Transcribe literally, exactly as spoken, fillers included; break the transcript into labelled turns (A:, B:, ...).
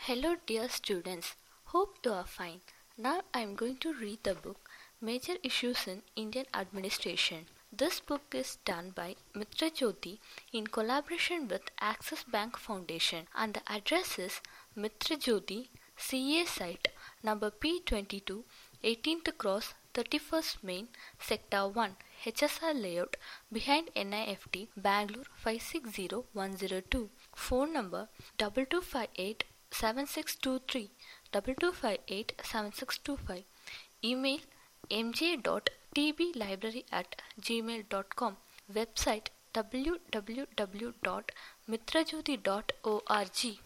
A: Hello, dear students. Hope you are fine. Now I am going to read the book Major Issues in Indian Administration. This book is done by Mitra Jyoti in collaboration with Axis Bank Foundation, and the address is Mitra Jyoti, C A Site, number P twenty-two, eighteenth Cross, thirty-first Main, Sector one, H S R Layout, behind N I F T, Bangalore five six zero one zero two. Phone number two two five eight seven six two three, two two five eight seven six two five. Email m j dot t b library at gmail dot com. Website w w w dot mitrajyoti dot org.